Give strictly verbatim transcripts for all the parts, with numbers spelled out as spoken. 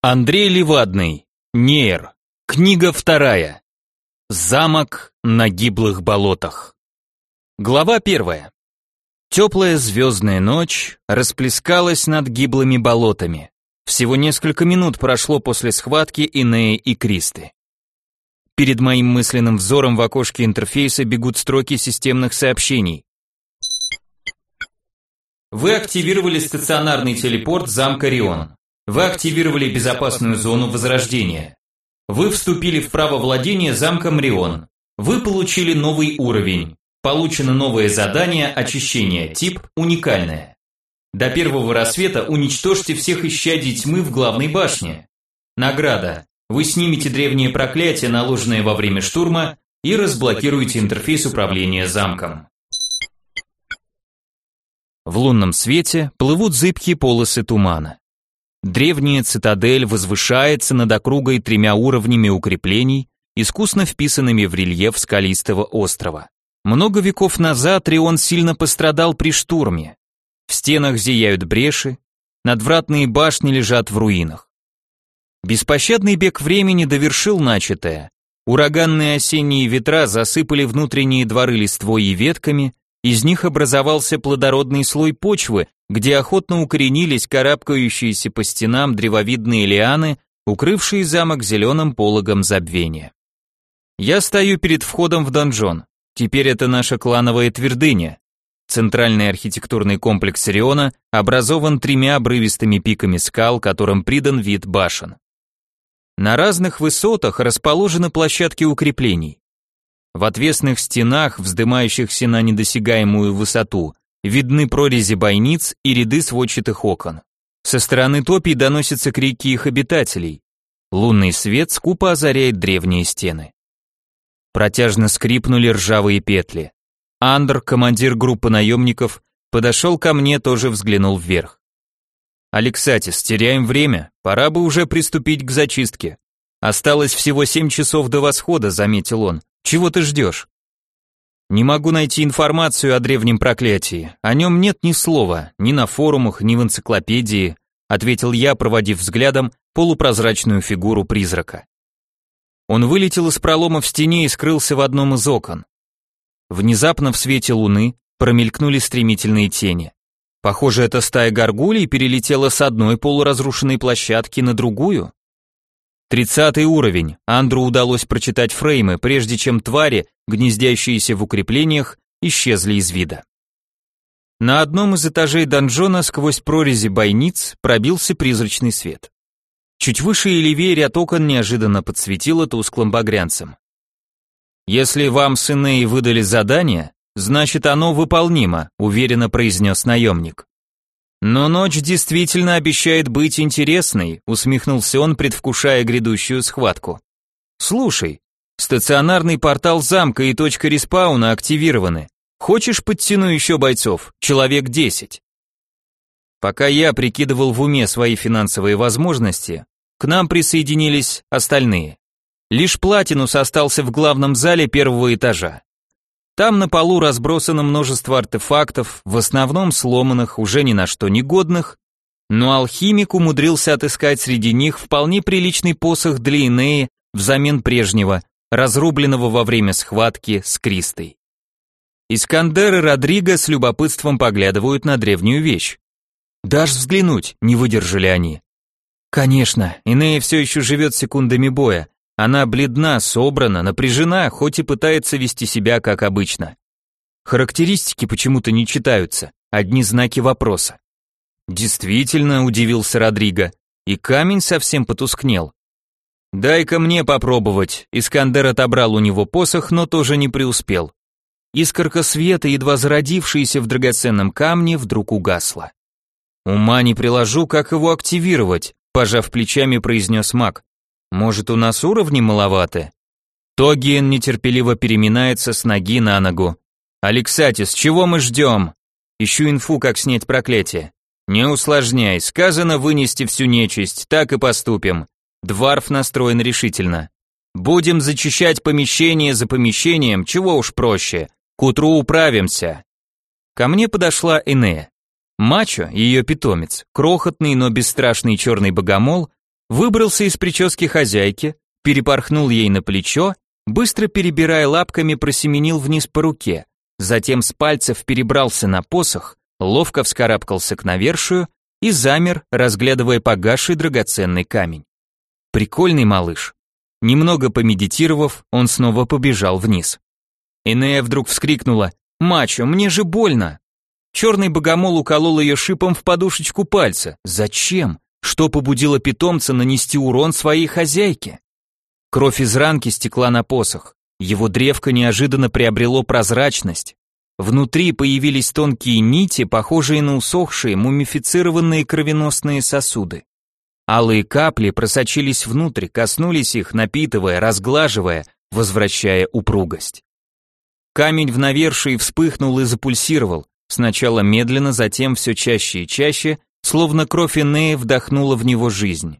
Андрей Левадный. Нейр. Книга вторая. Замок на гиблых болотах. Глава первая. Теплая звездная ночь расплескалась над гиблыми болотами. Всего несколько минут прошло после схватки Инеи и Кристы. Перед моим мысленным взором в окошке интерфейса бегут строки системных сообщений. Вы активировали стационарный телепорт замка Рион. Вы активировали безопасную зону возрождения. Вы вступили в право владения замком Рион. Вы получили новый уровень. Получено новое задание очищения, тип уникальное. До первого рассвета уничтожьте всех исчадий тьмы в главной башне. Награда. Вы снимете древнее проклятие, наложенное во время штурма, и разблокируете интерфейс управления замком. В лунном свете плывут зыбкие полосы тумана. Древняя цитадель возвышается над округой тремя уровнями укреплений, искусно вписанными в рельеф скалистого острова. Много веков назад Рион сильно пострадал при штурме. В стенах зияют бреши, надвратные башни лежат в руинах. Беспощадный бег времени довершил начатое. Ураганные осенние ветра засыпали внутренние дворы листвой и ветками, из них образовался плодородный слой почвы, где охотно укоренились карабкающиеся по стенам древовидные лианы, укрывшие замок зеленым пологом забвения. Я стою перед входом в донжон. Теперь это наша клановая твердыня. Центральный архитектурный комплекс Риона образован тремя обрывистыми пиками скал, которым придан вид башен. На разных высотах расположены площадки укреплений. В отвесных стенах, вздымающихся на недосягаемую высоту, видны прорези бойниц и ряды сводчатых окон. Со стороны топий доносятся крики их обитателей. Лунный свет скупо озаряет древние стены. Протяжно скрипнули ржавые петли. Андр, командир группы наемников, подошел ко мне, тоже взглянул вверх. «Алексатис, теряем время, пора бы уже приступить к зачистке. Осталось всего семь часов до восхода», — заметил он. «Чего ты ждешь?» «Не могу найти информацию о древнем проклятии. О нем нет ни слова, ни на форумах, ни в энциклопедии», — ответил я, проводив взглядом полупрозрачную фигуру призрака. Он вылетел из пролома в стене и скрылся в одном из окон. Внезапно в свете луны промелькнули стремительные тени. Похоже, эта стая горгулей перелетела с одной полуразрушенной площадки на другую. Тридцатый уровень. Андру удалось прочитать фреймы, прежде чем твари, гнездящиеся в укреплениях, исчезли из вида. На одном из этажей донжона сквозь прорези бойниц пробился призрачный свет. Чуть выше и левее ряд окон неожиданно подсветило тусклым багрянцем. «Если вам с Инеей выдали задание, значит оно выполнимо», уверенно произнес наемник. «Но ночь действительно обещает быть интересной», усмехнулся он, предвкушая грядущую схватку. «Слушай, стационарный портал замка и точка респауна активированы. Хочешь, подтяну еще бойцов? Человек десять». Пока я прикидывал в уме свои финансовые возможности, к нам присоединились остальные. Лишь Платинус остался в главном зале первого этажа. Там на полу разбросано множество артефактов, в основном сломанных, уже ни на что не годных, но алхимик умудрился отыскать среди них вполне приличный посох для Инеи взамен прежнего, разрубленного во время схватки с Кристой. Искандер и Родриго с любопытством поглядывают на древнюю вещь. «Дашь взглянуть?» — не выдержали они. «Конечно, Инея все еще живет секундами боя. Она бледна, собрана, напряжена, хоть и пытается вести себя как обычно. Характеристики почему-то не читаются, одни знаки вопроса». «Действительно», — удивился Родриго, и камень совсем потускнел. «Дай-ка мне попробовать», — Искандер отобрал у него посох, но тоже не преуспел. Искорка света, едва зародившаяся в драгоценном камне, вдруг угасла. «Ума не приложу, как его активировать», — пожав плечами, произнес маг. «Может, у нас уровни маловаты?» Тогиен нетерпеливо переминается с ноги на ногу. «Алексатис, чего мы ждем?» «Ищу инфу, как снять проклятие». «Не усложняй, сказано вынести всю нечисть, так и поступим». Дварф настроен решительно. «Будем зачищать помещение за помещением, чего уж проще. К утру управимся». Ко мне подошла Инея. Мачо, ее питомец, крохотный, но бесстрашный черный богомол, выбрался из прически хозяйки, перепорхнул ей на плечо, быстро перебирая лапками, просеменил вниз по руке, затем с пальцев перебрался на посох, ловко вскарабкался к навершию и замер, разглядывая погасший драгоценный камень. Прикольный малыш. Немного помедитировав, он снова побежал вниз. Энея вдруг вскрикнула: «Мачо, мне же больно!» Черный богомол уколол ее шипом в подушечку пальца. Зачем? Что побудило питомца нанести урон своей хозяйке? Кровь из ранки стекла на посох. Его древко неожиданно приобрело прозрачность. Внутри появились тонкие нити, похожие на усохшие, мумифицированные кровеносные сосуды. Алые капли просочились внутрь, коснулись их, напитывая, разглаживая, возвращая упругость. Камень в навершии вспыхнул и запульсировал, сначала медленно, затем все чаще и чаще, словно кровь Энеи вдохнула в него жизнь.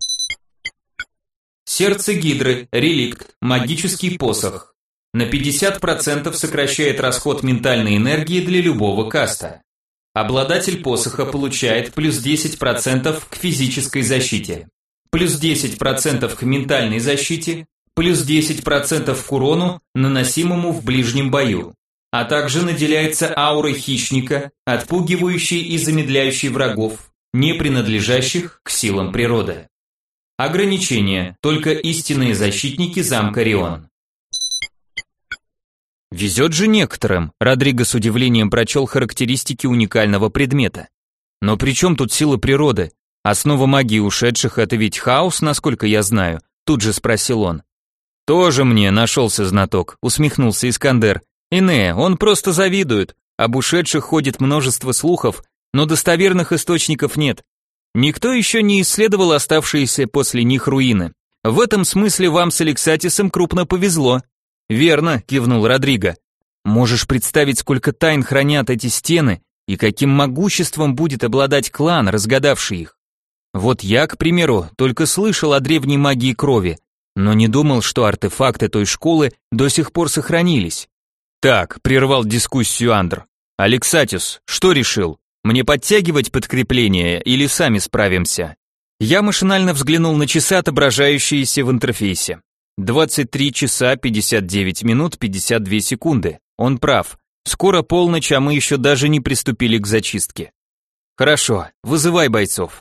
Сердце гидры, реликт, магический посох. На пятьдесят процентов сокращает расход ментальной энергии для любого каста. Обладатель посоха получает плюс десять процентов к физической защите, плюс десять процентов к ментальной защите, плюс десять процентов к урону, наносимому в ближнем бою, а также наделяется аурой хищника, отпугивающей и замедляющей врагов, не принадлежащих к силам природы. Ограничение: только истинные защитники замка Рион. Везет же некоторым, Родриго с удивлением прочел характеристики уникального предмета. Но при чем тут сила природы? Основа магии ушедших — это ведь хаос, насколько я знаю, тут же спросил он. Тоже мне нашелся знаток, усмехнулся Искандер. Энея, он просто завидует, об ушедших ходит множество слухов, но достоверных источников нет. Никто еще не исследовал оставшиеся после них руины. В этом смысле вам с Алексатисом крупно повезло. «Верно», — кивнул Родриго. «Можешь представить, сколько тайн хранят эти стены и каким могуществом будет обладать клан, разгадавший их. Вот я, к примеру, только слышал о древней магии крови, но не думал, что артефакты той школы до сих пор сохранились». «Так», — прервал дискуссию Андр. «Алексатис, что решил? Мне подтягивать подкрепление или сами справимся?» Я машинально взглянул на часы, отображающиеся в интерфейсе. двадцать три часа пятьдесят девять минут пятьдесят две секунды. Он прав. Скоро полночь, а мы еще даже не приступили к зачистке. Хорошо, вызывай бойцов.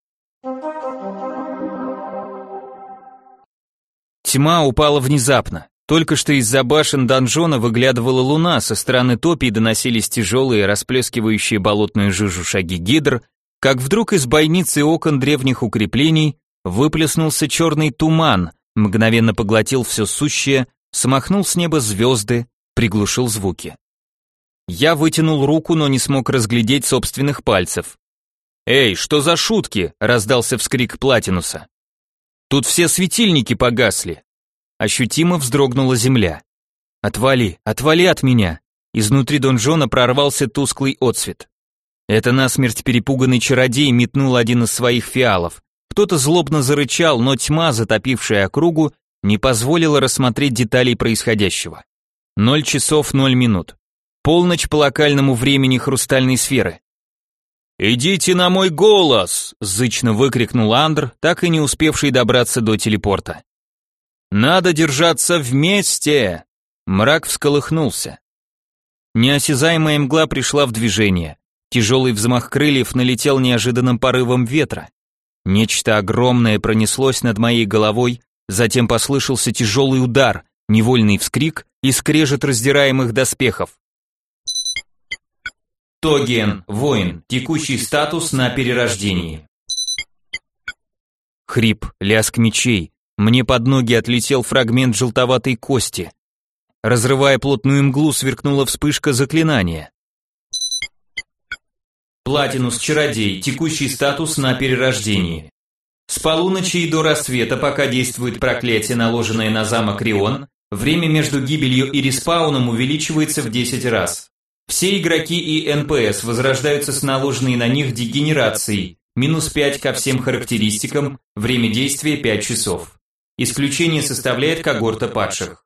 Тьма упала внезапно. Только что из-за башен донжона выглядывала луна, со стороны топий доносились тяжелые, расплескивающие болотную жижу шаги гидр, как вдруг из бойницы окон древних укреплений выплеснулся черный туман, мгновенно поглотил все сущее, смахнул с неба звезды, приглушил звуки. Я вытянул руку, но не смог разглядеть собственных пальцев. «Эй, что за шутки?» — раздался вскрик Платинуса. «Тут все светильники погасли». Ощутимо вздрогнула земля. «Отвали, отвали от меня!» Изнутри донжона прорвался тусклый отсвет. Это насмерть перепуганный чародей метнул один из своих фиалов. Кто-то злобно зарычал, но тьма, затопившая округу, не позволила рассмотреть деталей происходящего. Ноль часов ноль минут. Полночь по локальному времени хрустальной сферы. «Идите на мой голос!» – зычно выкрикнул Андр, так и не успевший добраться до телепорта. «Надо держаться вместе!» Мрак всколыхнулся. Неосязаемая мгла пришла в движение. Тяжелый взмах крыльев налетел неожиданным порывом ветра. Нечто огромное пронеслось над моей головой, затем послышался тяжелый удар, невольный вскрик и скрежет раздираемых доспехов. Тоген, воин, текущий статус на перерождении. Хрип, лязг мечей, мне под ноги отлетел фрагмент желтоватой кости. Разрывая плотную мглу, сверкнула вспышка заклинания. Платинус чародей, текущий статус на перерождении. С полуночи и до рассвета, пока действует проклятие, наложенное на замок Рион, время между гибелью и респауном увеличивается в десять раз. Все игроки и эн пэ эс возрождаются с наложенной на них дегенерацией, минус пять ко всем характеристикам, время действия пять часов. Исключение составляет когорта падших.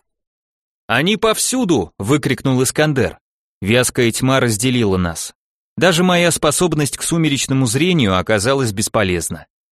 «Они повсюду!» – выкрикнул Искандер. Вязкая тьма разделила нас. Даже моя способность к сумеречному зрению оказалась бесполезна.